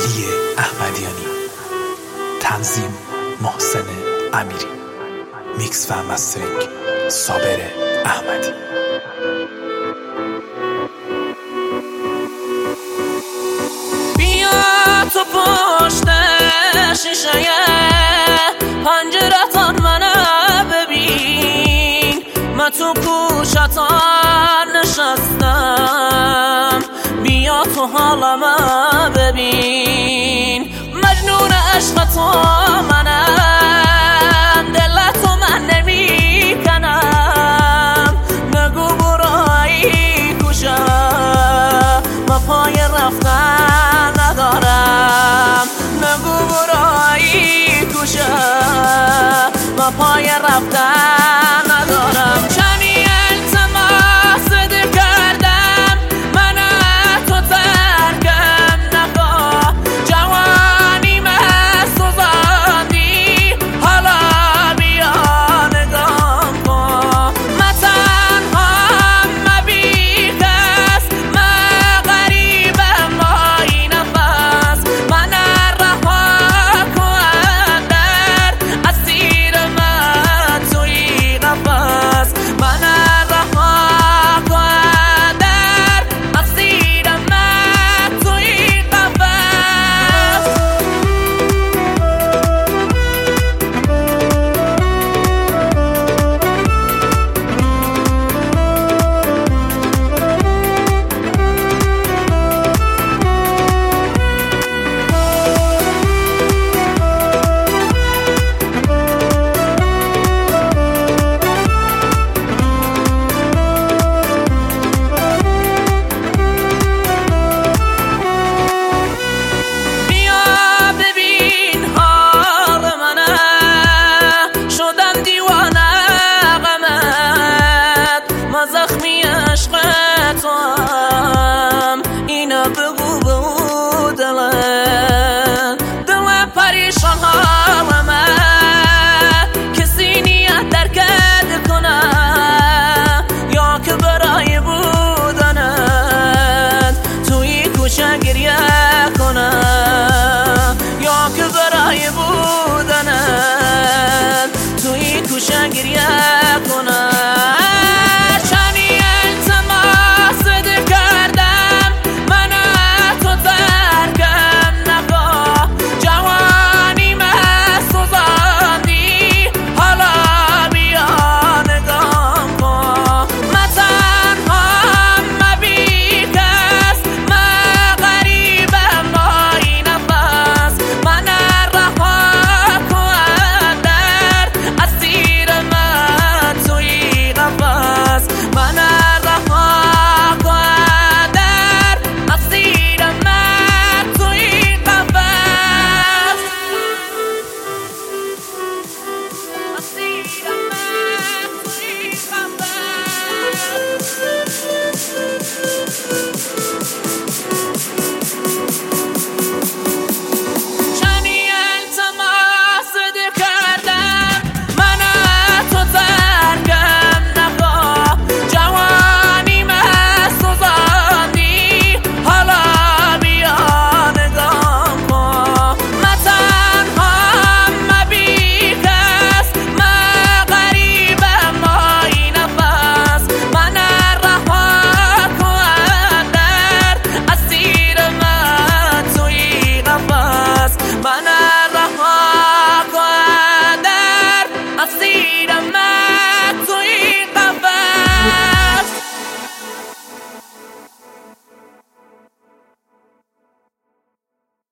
مهدی احمدیانی، تنظیم محسن امیری، میکس و مسترینگ صابر احمدی. بیا تو پشت شیشه پنجرتان منو ببین، من تو کوچتان نشستم، بیا تو حالمو ببین. مجنون عشق تو منم، دلتو من نمی کنم، نگو برای کجا، من پای رفتن ندارم، نگو برای کجا، من پای رفتن ندارم. کمی التماس کردم من تو ترکم نکن، جوانی مسوزاندی حالا بیا نگام کن. من تنهام مبی کس، من غریبم با این نفس، من رها کن در اسیر من توی قفس، من رها کن در اسیر من توی قفس. بیا ببین حال منه، شدم دیوانه غمت، من زخمی عشق تو هم، اینو بگو به او دل پریشان حالمه، کسی نیت درکت کنه یا که برای بودنت توی کوچه گریه